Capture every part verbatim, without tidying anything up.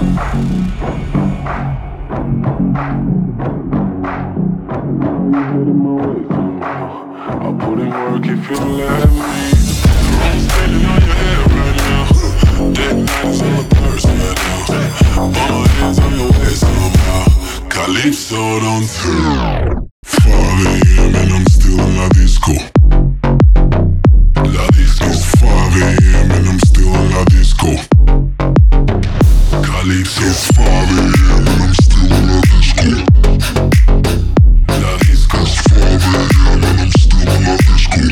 I'll put in work if you let me. I'm standing on your head right now. Dead night is on the person right now. All my hands on your waist somehow. Calypso don't turn. five a m and I'm still in la disco. La disco. It's five a m and I'm still in la disco. Calypso. It's five a m and I'm still in la disco. La disco. It's five a m and I'm still in la disco.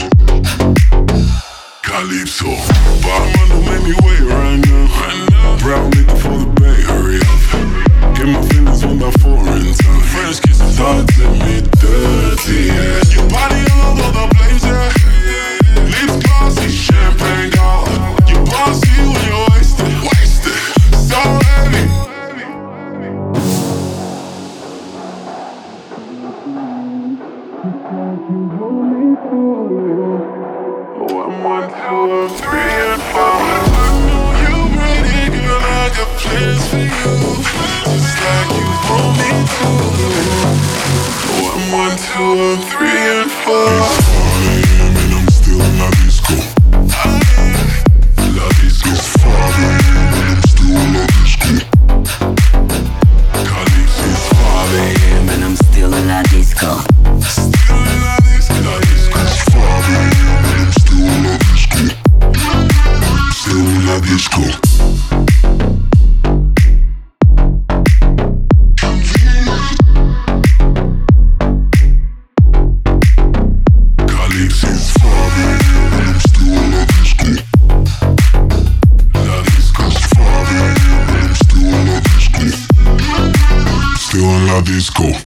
Calypso. Bottom of the make me wait right now. Brown nigga for the bay, hurry up. Get my feelings with my foreign tongue. French kiss thoughts in me dirty, yeah. Your body all over the place, yeah. Lips glossy, champagne gold. You bossy when you're wasted, wasted. So heavy. Oh, I'm one, two, three, and four. I know you pretty girl, I got plans for you. Just like you want me to. Oh, I'm one, two, three, and four. It's five a m and I'm still in la disco. La disco. It's five a m and I'm still in la disco. Calypso. It's five a m and I'm still in la disco. Still in la disco. La disco. It's five a m and I'm still in la disco. Still in la disco. Calypso. It's five a m and I'm still in la disco. La disco. It's five a m and I'm still in la disco. Still in la disco.